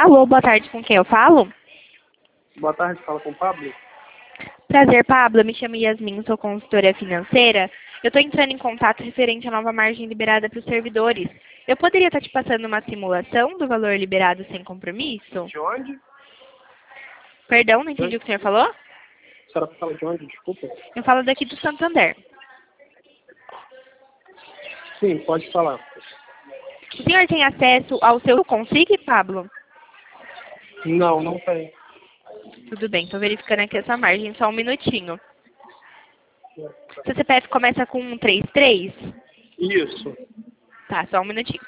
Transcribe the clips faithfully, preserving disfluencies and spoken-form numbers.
Alô, boa tarde, com quem eu falo? Boa tarde, fala com o Pablo. Prazer, Pablo. Me chamo Yasmin, sou consultora financeira. Eu estou entrando em contato referente à nova margem liberada para os servidores. Eu poderia estar te passando uma simulação do valor liberado sem compromisso? De onde? Perdão, não entendi o que o senhor falou? A senhora fala de onde? Desculpa. Eu falo daqui do Santander. Sim, pode falar. O senhor tem acesso ao seu Consig, Pablo? Não, não tem. Tudo bem, estou verificando aqui essa margem, só um minutinho. Seu C P F começa com um três três? Isso. Tá, só um minutinho.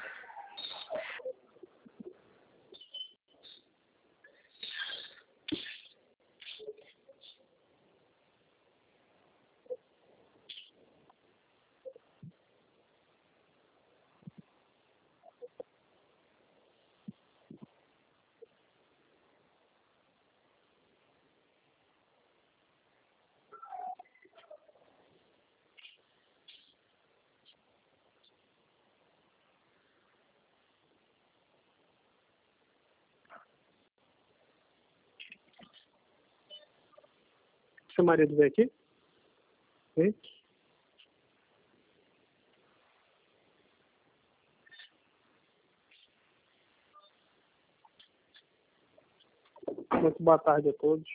Seu marido veio aqui? Vem. Muito boa tarde a todos.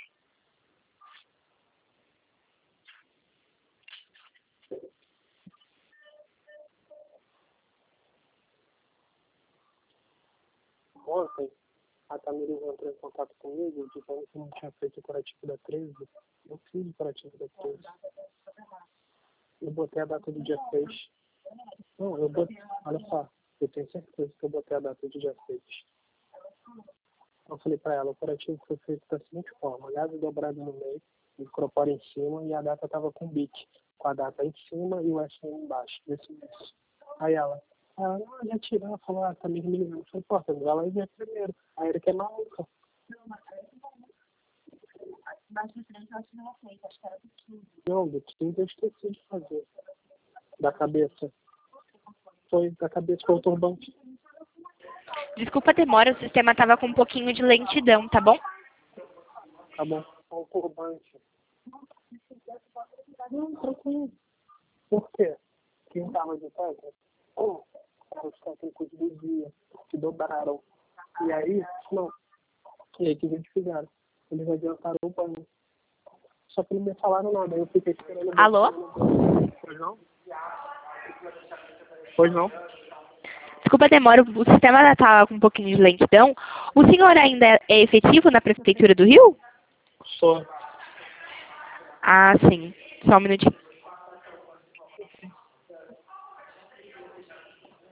Ontem, a Tamiris entrou em contato comigo, dizendo que não tinha feito o curativo da treze. Eu fiz o curativo da treze. Eu botei a data do dia seis. Não, eu botei. Olha só, eu tenho certeza que eu botei a data do dia seis. Eu falei pra ela, o curativo foi feito da seguinte forma: gás dobrado no meio, micropore em cima e a data estava com bit, com a data em cima e o S M embaixo, desse mês. Aí ela, ela não, já tirou, ela falou, ah, tá me ligando. Eu falei, pô, você vai lá e vê primeiro. Aí ele que é maluca. Não, do quinze eu esqueci de fazer. Da cabeça. Foi, da cabeça foi o turbante. Desculpa a demora, o sistema estava com um pouquinho de lentidão, tá bom? Tá bom. Foi o turbante. Não, tranquilo. Por quê? Quem tava de técnico? Oh, os técnicos do dia, que dobraram. E aí, não. E aí, o que eles fizeram? Eles adiantaram o banho. Só que não me falaram nada, eu fiquei esperando... Alô? Pois não? Pois não? Desculpa a demora, o sistema estava com um pouquinho de lentidão. O senhor ainda é efetivo na Prefeitura do Rio? Só. Ah, sim. Só um minutinho.